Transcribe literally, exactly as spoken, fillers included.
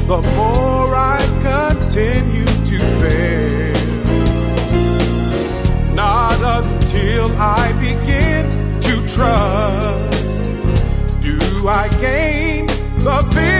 the more I continue to bear. Not until I begin to trust do I gain the victory.